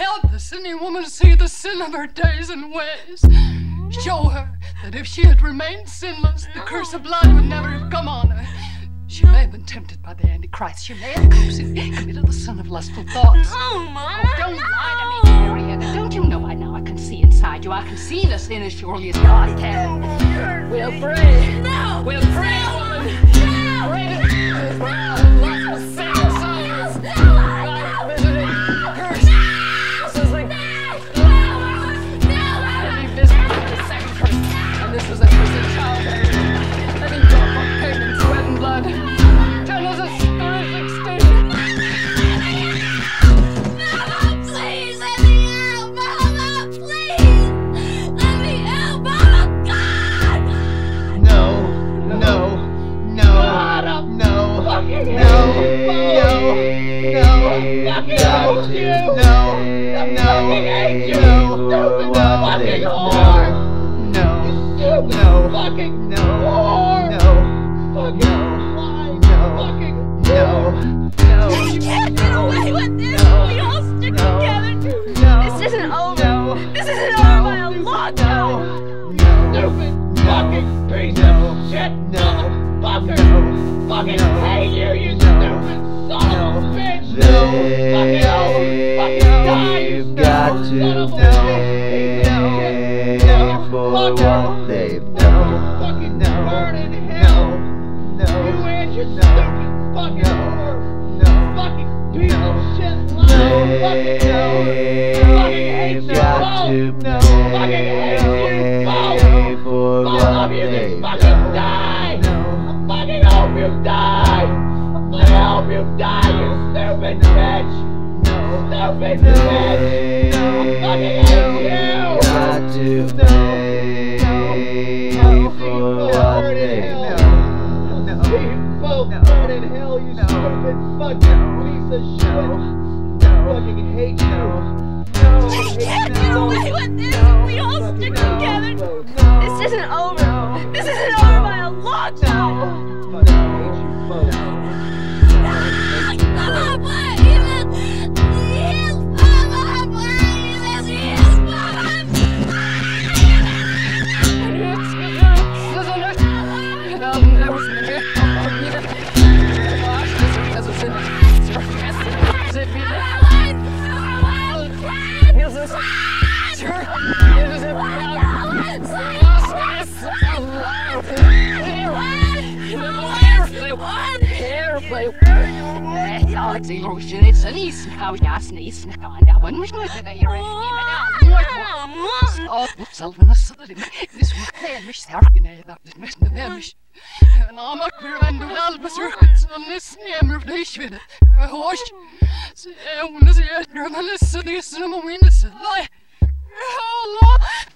help the sinning woman see the sin of her days and ways. Show her that if she had remained sinless, the curse of blood would never have come on her. She may have been tempted by the Antichrist. She may have committed the sin of lustful thoughts. Oh, Mama! Oh, don't lie to me, Marietta. Don't you know by now I can see inside you? I can see the sin as surely as God can. We'll pray. No! We'll pray, woman. No! Pray to lustful sin souls. God visiting curse. This is like this was the second curse, and this was a curse of childhood. Let me go for payment, sweat and blood. Genesis 3:16. Mama, please let me out! Mama, please! Let me out! Mama, God! No, no, no, no, no, Fucking no, hell. no, Fucking hate you. no, Fucking hate you. no, Fucking whore. no, Stupid no, fucking no, whore. no, Fucking lie. no, Fucking no, no, You can't get away with this! No. We all stick No. together! no, This isn't over! no, This isn't over by a long time! no, stupid fucking piece No. of shit. No. Motherfucker. no, Fucking No. hate you, you No. stupid son of a bitch. Fucking die, you They've got son to of a pay bitch. for Fucker. what they've done. Fucking No, burn in hell. no, You and your no, stupid fucking no, whore. no. Fucking piece No. of shit. Lying. Fucking no. Fucking hate you They've got to both. pay Fucking hate you both. for Both what of you they've can fucking done. die. No, I fucking hope you die. I hope you die, you stupid bitch. Stupid bitch. I fucking hate got you. to pay for what they've done. You both burn in hell, you stupid fucking piece of shit. Fucking hate you. You can't get away with this! We all stick together! This isn't over! This isn't over by a long time! Fucking hate you both. Mama, please! Yes, Mama, please! Yes, Mama! It's an east now, yes, east now, and I wouldn't know that you're Salvanus, this was Hamish, Sarkin, that Mr. Hamish. And I'm a queer and Albus Circuits on this name of Nation. Wash. Say, when is it? You're a listen, this is a window. Lie. Oh, Lord.